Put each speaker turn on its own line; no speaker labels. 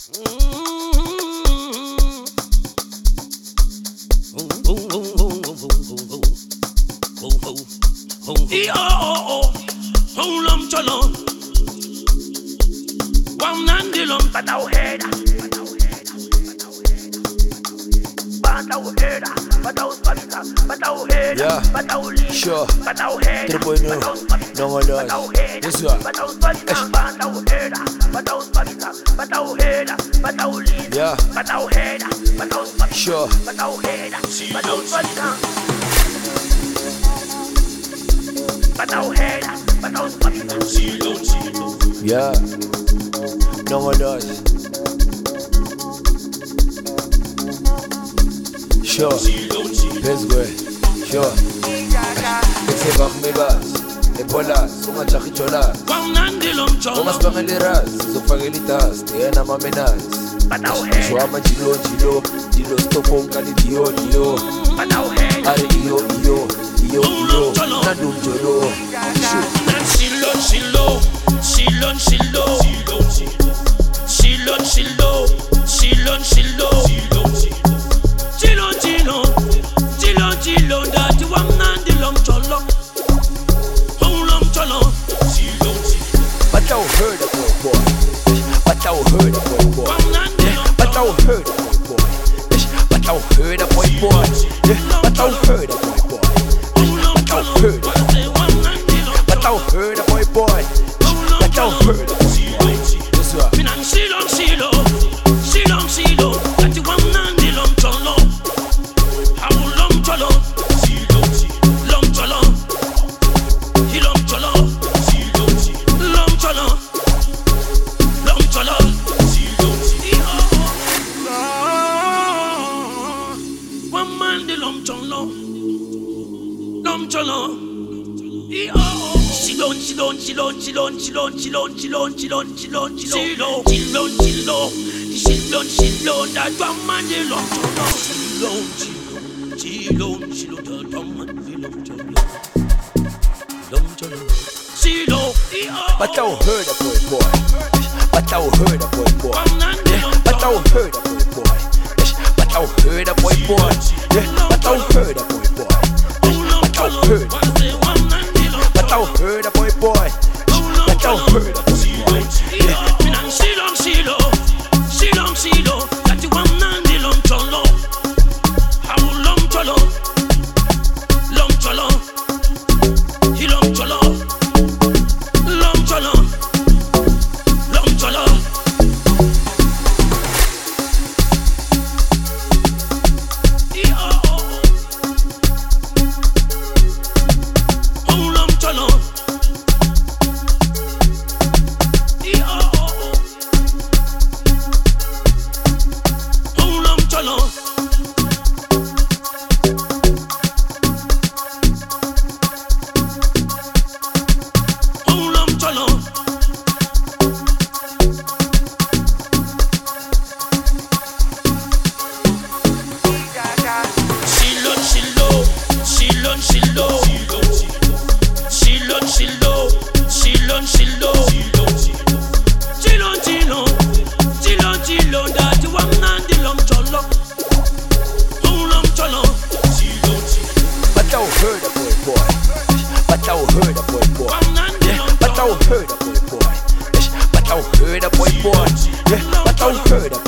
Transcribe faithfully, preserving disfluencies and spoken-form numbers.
Yeah, sure. Three boy no, no one does. This one. Yeah, sure. Yeah, no one does. Sure. Let's go. Sure. Bese bak mebas, ebolas, uma chachicholas. Uma spangeliras, zofagelitas, tiena mamenas. Shwama jilo jilo, jilo stofo kali dio dio. Are iyo iyo, iyo iyo, nandum jolo.
Shilo shilo, shilo shilo, shilo shilo, shilo shilo. Chilo chilo, chilo chilo, that you want nandi lom cholo, oh lom cholo. Chilo chilo,
but I heard a boy boy, but I heard a boy boy, but I heard a boy boy, but I heard a boy boy, but I heard a boy boy, but I heard, but I heard a boy boy, but I heard a boy boy. This one.
Shilo shilo, shilo shilo, that you want nandi lom cholo. Chilon, chilon, chilon, chilon, chilon, chilon, chilon, chilon, chilon, chilon, chilon, chilon, chilon, chilon, that one man the long chilon, chilon, chilon, chilon, that one man the long chilon, long chilon, chilon.
But I heard a boy boy, but I heard a boy boy, but I heard a boy boy, but I heard a boy boy, but I heard a boy boy, but I heard. But I heard a boy boy, but I heard a boy boy.
Shilo, shilo, shilo, shilo, that you want nandi long cholo, how long cholo, long cholo, he long cholo, long cholo, long cholo.
Heard a boy boy, but I heard a boy boy, but I heard a